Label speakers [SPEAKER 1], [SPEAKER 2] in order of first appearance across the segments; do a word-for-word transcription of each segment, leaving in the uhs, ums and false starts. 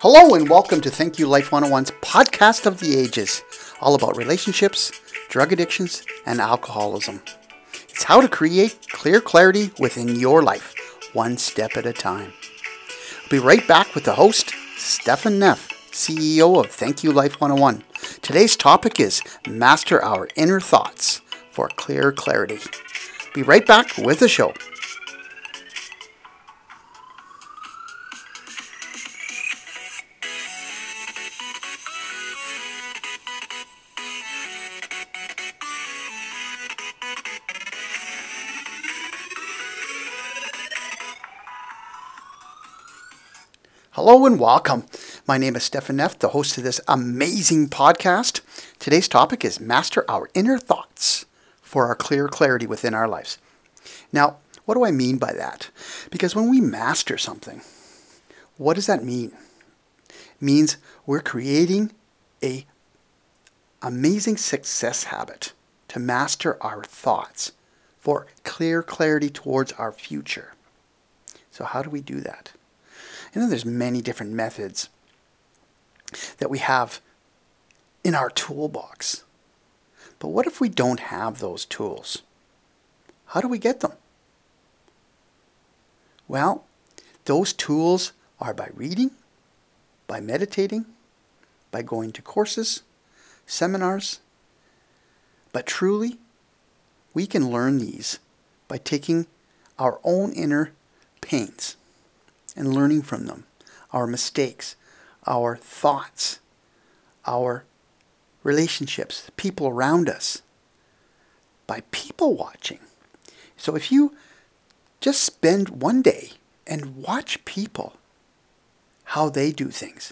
[SPEAKER 1] Hello and welcome to Thank You Life one oh one's Podcast of the Ages, all about relationships, drug addictions, and alcoholism. It's how to create clear clarity within your life, one step at a time. I'll be right back with the host, Stefan Neff, C E O of Thank You Life one oh one. Today's topic is Master Our Inner Thoughts for Clear Clarity. Be right back with the show. Hello and welcome. My name is Stefan Neff, the host of this amazing podcast. Today's topic is Master Our Inner Thoughts for our clear clarity within our lives. Now, what do I mean by that? Because when we master something, what does that mean? It means we're creating a amazing success habit to master our thoughts for clear clarity towards our future. So how do we do that? You know, there's many different methods that we have in our toolbox. But what if we don't have those tools? How do we get them? Well, those tools are by reading, by meditating, by going to courses, seminars. But truly, we can learn these by taking our own inner pains and learning from them, our mistakes, our thoughts, our relationships, people around us, by people watching. So if you just spend one day and watch people, how they do things,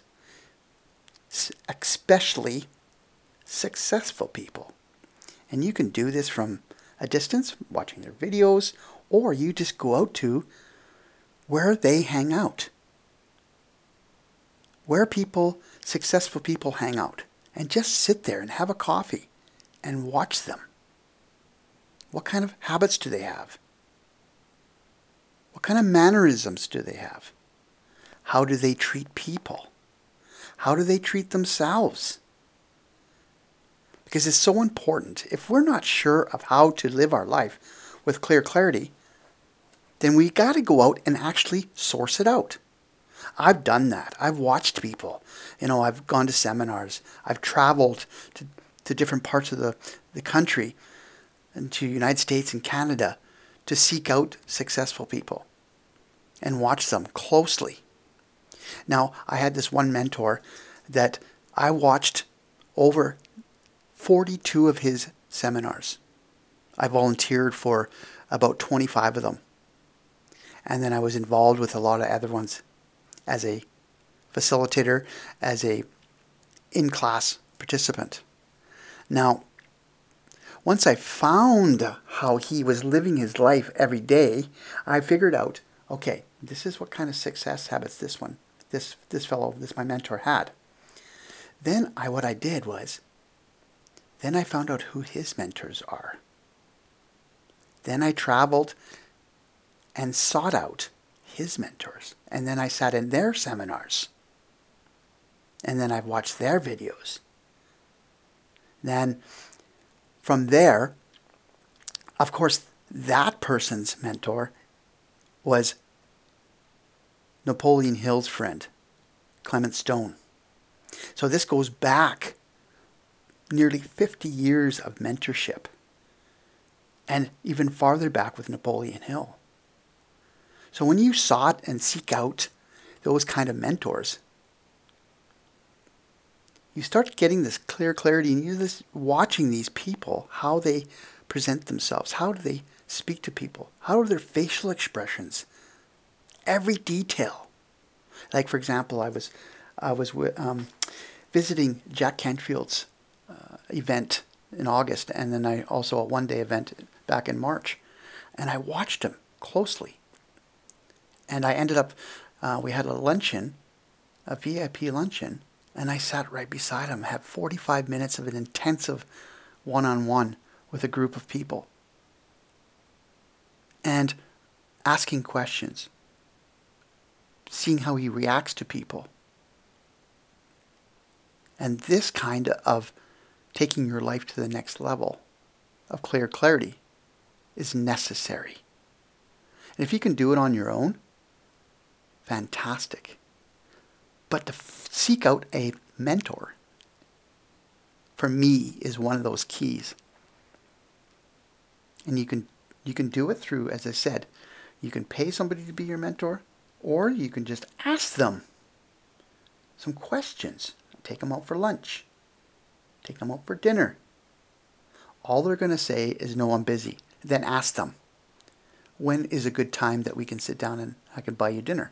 [SPEAKER 1] especially successful people. And you can do this from a distance, watching their videos, or you just go out to where they hang out. Where people, successful people hang out. And just sit there and have a coffee and watch them. What kind of habits do they have? What kind of mannerisms do they have? How do they treat people? How do they treat themselves? Because it's so important. If we're not sure of how to live our life with clear clarity, then we got to go out and actually source it out. I've done that. I've watched people. You know, I've gone to seminars. I've traveled to, to different parts of the, the country and to United States and Canada to seek out successful people and watch them closely. Now, I had this one mentor that I watched over forty-two of his seminars. I volunteered for about twenty-five of them. And then I was involved with a lot of other ones as a facilitator, as a in-class participant. Now, once I found how he was living his life every day, I figured out, okay, this is what kind of success habits this one, this this fellow, this my mentor had. Then I what I did was, then I found out who his mentors are. Then I traveled and sought out his mentors. And then I sat in their seminars. And then I watched their videos. Then from there, of course, that person's mentor was Napoleon Hill's friend, Clement Stone. So this goes back nearly fifty years of mentorship. And even farther back with Napoleon Hill. So when you sought and seek out those kind of mentors, you start getting this clear clarity and you're just watching these people, how they present themselves, how do they speak to people, how are their facial expressions, every detail. Like for example, I was I was um, visiting Jack Canfield's uh, event in August, and then I also a one-day event back in March, and I watched him closely. And I ended up, uh, we had a luncheon, a V I P luncheon, and I sat right beside him, had forty-five minutes of an intensive one-on-one with a group of people. And asking questions, seeing how he reacts to people, And this kind of taking your life to the next level of clear clarity is necessary. And if you can do it on your own, fantastic. But to f- seek out a mentor, for me, is one of those keys. And you can you can do it through, as I said, you can pay somebody to be your mentor, or you can just ask them some questions. Take them out for lunch. Take them out for dinner. All they're going to say is, no, I'm busy. Then ask them, when is a good time that we can sit down and I can buy you dinner?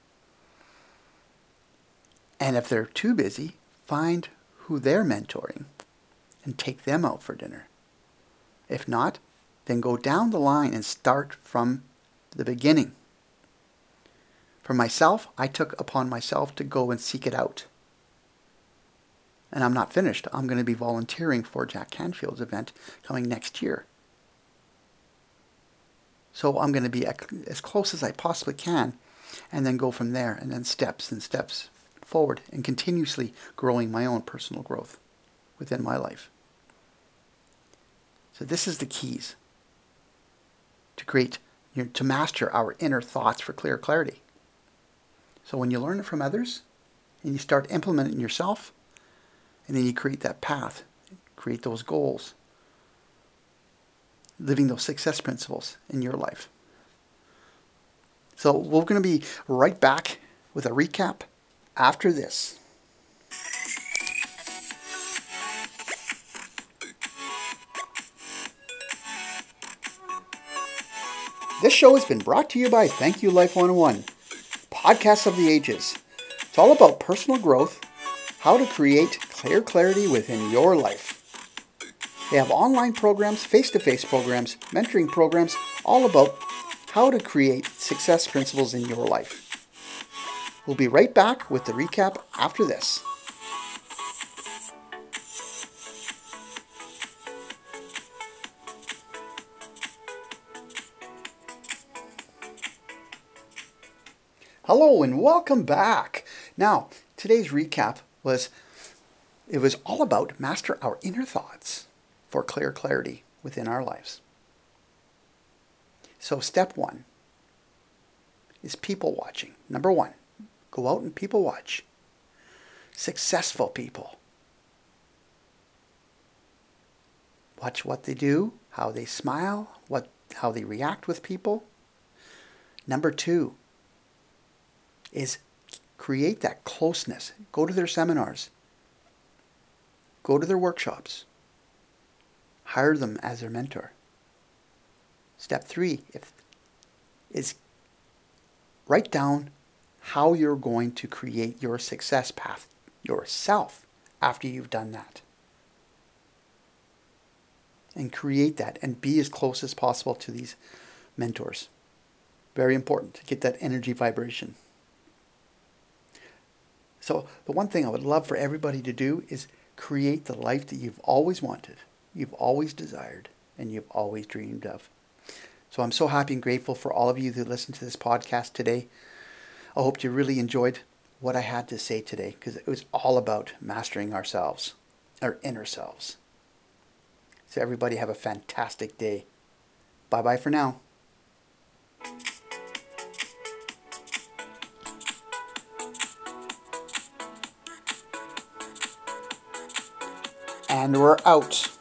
[SPEAKER 1] And if they're too busy, find who they're mentoring and take them out for dinner. If not, then go down the line and start from the beginning. For myself, I took upon myself to go and seek it out. And I'm not finished. I'm going to be volunteering for Jack Canfield's event coming next year. So I'm going to be as close as I possibly can and then go from there, and then steps and steps forward and continuously growing my own personal growth within my life. So this is the keys to create, you know, to master our inner thoughts for clear clarity. So when you learn it from others and you start implementing it yourself, and then you create that path, create those goals, living those success principles in your life. So we're going to be right back with a recap after this. This show has been brought to you by Thank You Life one oh one, Podcast of the Ages. It's all about personal growth, how to create clear clarity within your life. They have online programs, face-to-face programs, mentoring programs, all about how to create success principles in your life. We'll be right back with the recap after this. Hello and welcome back. Now, today's recap was, it was all about master our inner thoughts for clear clarity within our lives. So step one is people watching. Number one, go out and people watch. Successful people. Watch what they do, how they smile, what how they react with people. Number two is create that closeness. Go to their seminars. Go to their workshops. Hire them as their mentor. Step three if, is write down how you're going to create your success path yourself after you've done that. And create that and be as close as possible to these mentors. Very important to get that energy vibration. So the one thing I would love for everybody to do is create the life that you've always wanted, you've always desired, and you've always dreamed of. So I'm so happy and grateful for all of you that listened to this podcast today. I hope you really enjoyed what I had to say today, because it was all about mastering ourselves, our inner selves. So everybody have a fantastic day. Bye-bye for now. And we're out.